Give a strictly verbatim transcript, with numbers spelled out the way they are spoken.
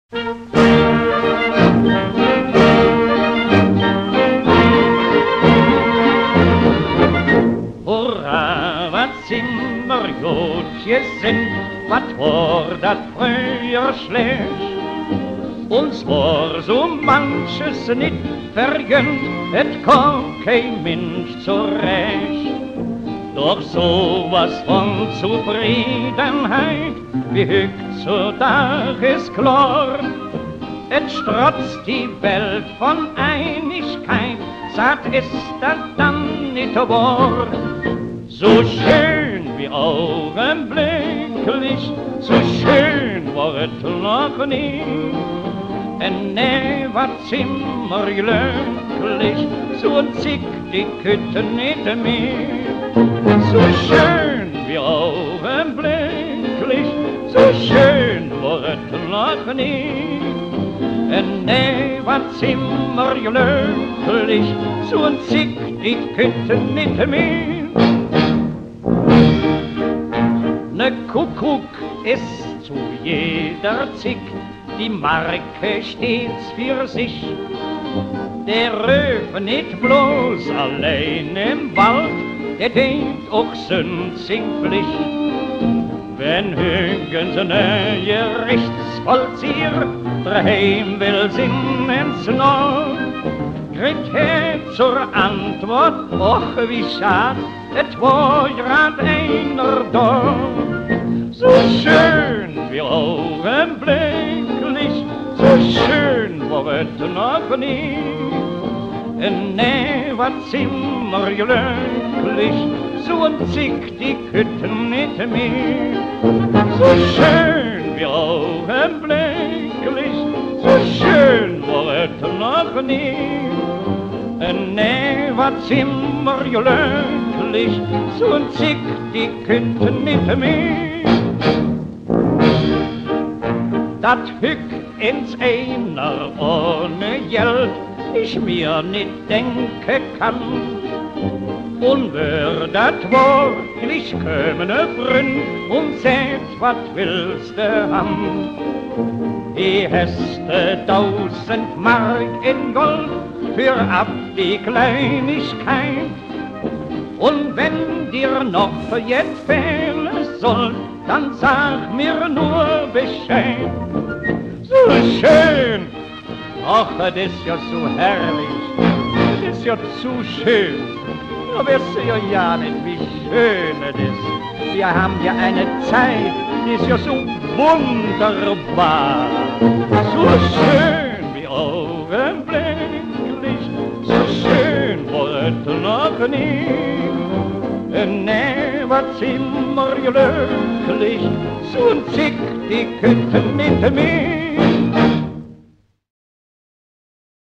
Hurra, wat sind wir gut gesinnt, wat war dat früher schlecht. Uns war so manches nicht vergönnt, et kam kein Mensch zurecht. Doch so was von Zufriedenheit, wie heutzutage ist klar, et strotzt die Welt von Einigkeit, sagt ist das dann nicht wahr. So schön wie augenblicklich, so schön war es noch nie. En nee, wat sind wir glücklich, so zick die Kütte nicht mehr. So schön wie augenblicklich, so schön war es noch nie. En nee, wat sind wir glücklich, so zick die Kütte nicht mehr. Ne Kuckuck ist zu jeder Zick, die Marke stets für sich. Der Röwe nicht bloß allein im Wald, der denkt auch sünzig Pflicht. Wenn Hügens neue Gerichtsvollzieher daheim will sind ins Nord, kriegt er zur Antwort, och wie schad, et war grad einer da. So schön wie augenblicklich, so schön war es noch nie. En nee, wat sind wir glücklich, so ein zick die Kütten nicht mehr. So schön wie augenblicklich, so schön war es noch nie. En nee, wat sind wir glücklich, so ein zick die Kütten nicht mehr. Dat Hück ins Einer ohne Geld ich mir nicht denken kann. Und wär dat wirklich kömmene Freund und seht, wat willst du haben? Die häste tausend Mark in Gold für ab die Kleinigkeit. Und wenn dir noch jetzt fehlen soll, dann sag mir nur Bescheid. So schön, ach, das ist ja so herrlich, das ist ja zu schön. Du weißt ja ja nicht, wie schön es ist. Wir haben ja eine Zeit, die ist ja so wunderbar. So schön wie augenblicklich, so schön war es noch nie. Nee, wat sind wir glücklich, so ein zick die Kütten nicht mehr.